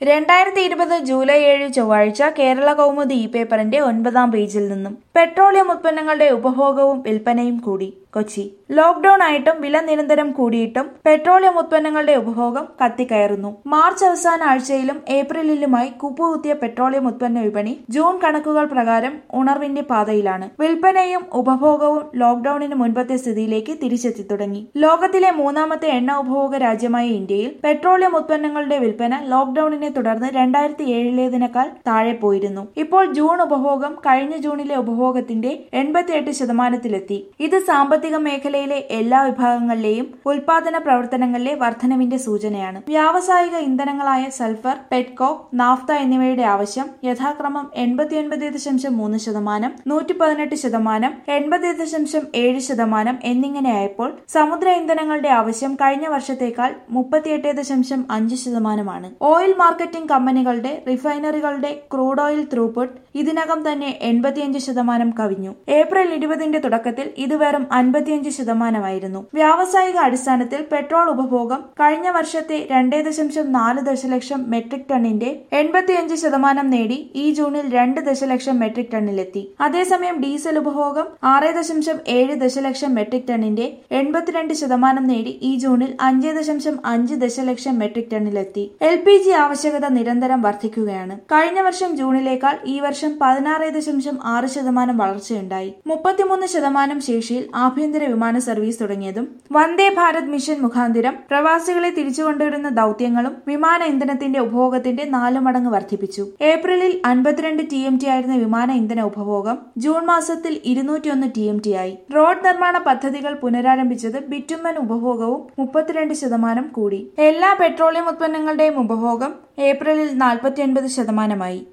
2020 July 7 ചൊവ്വാഴ്ച കേരള കൗമുദി പേപ്പറിന്റെ 9-ാം പേജിൽ നിന്നും പെട്രോളിയം ഉത്പന്നങ്ങളുടെ ഉപഭോഗവും വിൽപ്പനയും കൂടി. കൊച്ചി. ലോക്ഡൌൺ ആയിട്ടും വില നിരന്തരം കൂടിയിട്ടും പെട്രോളിയം ഉത്പന്നങ്ങളുടെ ഉപഭോഗം കത്തിക്കയറുന്നു. മാർച്ച് അവസാന ആഴ്ചയിലും ഏപ്രിലിലുമായി കുപ്പുകുത്തിയ പെട്രോളിയം ഉത്പന്ന വിപണി ജൂൺ കണക്കുകൾ പ്രകാരം ഉണർവിന്റെ പാതയിലാണ്. വിൽപ്പനയും ഉപഭോഗവും ലോക്ഡൌണിന് മുൻപത്തെ സ്ഥിതിയിലേക്ക് തിരിച്ചെത്തി തുടങ്ങി. ലോകത്തിലെ മൂന്നാമത്തെ എണ്ണ ഉപഭോഗ രാജ്യമായ ഇന്ത്യയിൽ പെട്രോളിയം ഉത്പന്നങ്ങളുടെ വിൽപ്പന ലോക്ഡൌണിനെ തുടർന്ന് 2007-ലേതിനേക്കാൾ താഴെ പോയിരുന്നു. ഇപ്പോൾ ജൂൺ ഉപഭോഗം കഴിഞ്ഞ ജൂണിലെ ഉപഭോഗത്തിന്റെ 88%-ലെത്തി. ഇത് സാമ്പത്തിക മേഖലയിലെ എല്ലാ വിഭാഗങ്ങളിലെയും ഉൽപാദന പ്രവർത്തനങ്ങളിലെ വർധനവിന്റെ സൂചനയാണ്. വ്യാവസായിക ഇന്ധനങ്ങളായ സൾഫർ, പെറ്റ്കോക്ക്, നാഫ്ത എന്നിവയുടെ ആവശ്യം യഥാക്രമം 89.3%, 118%, 80.7% എന്നിങ്ങനെയായപ്പോൾ സമുദ്ര ഇന്ധനങ്ങളുടെ ആവശ്യം കഴിഞ്ഞ വർഷത്തേക്കാൾ 38.5%. ഓയിൽ മാർക്കറ്റിംഗ് കമ്പനികളുടെ റിഫൈനറികളുടെ ക്രൂഡ് ഓയിൽ ത്രൂപുട്ട് ഇതിനകം തന്നെ 85% കവിഞ്ഞു. ഏപ്രിൽ 20-ന്റെ തുടക്കത്തിൽ ഇത് വെറും 55%. വ്യാവസായിക അടിസ്ഥാനത്തിൽ പെട്രോൾ ഉപഭോഗം കഴിഞ്ഞ വർഷത്തെ 2.4 ദശലക്ഷം മെട്രിക് ടണ്ണിന്റെ 85% നേടി ഈ ജൂണിൽ 2 ദശലക്ഷം മെട്രിക് ടണ്ണിലെത്തി. അതേസമയം ഡീസൽ ഉപഭോഗം 6.7 ദശലക്ഷം മെട്രിക് ടണ്ണിന്റെ 82% നേടി ഈ ജൂണിൽ 5.5 ദശലക്ഷം മെട്രിക് ടണ്ണിലെത്തി. LPG ആവശ്യകത നിരന്തരം വർദ്ധിക്കുകയാണ്. കഴിഞ്ഞ വർഷം ജൂണിലേക്കാൾ ഈ വർഷം 16.6% വളർച്ചയുണ്ടായി. 33% ശേഷിയിൽ ആഭ്യന്തര വിമാന സർവീസ് തുടങ്ങിയതും വന്ദേ ഭാരത് മിഷൻ മുഖാന്തിരം പ്രവാസികളെ തിരിച്ചുകൊണ്ടുവരുന്ന ദൌത്യങ്ങളും വിമാന ഇന്ധനത്തിന്റെ ഉപഭോഗത്തിന്റെ 4 മടങ്ങ് വർദ്ധിപ്പിച്ചു. ഏപ്രിലിൽ 52 TMT ആയിരുന്ന വിമാന ഇന്ധന ഉപഭോഗം ജൂൺ മാസത്തിൽ 201 TMT ആയി. റോഡ് നിർമ്മാണ പദ്ധതികൾ പുനരാരംഭിച്ചത് ബിറ്റുമൻ ഉപഭോഗവും 32% കൂടി. എല്ലാ പെട്രോളിയം ഉത്പന്നങ്ങളുടെയും ഉപഭോഗം ഏപ്രിലിൽ 49%.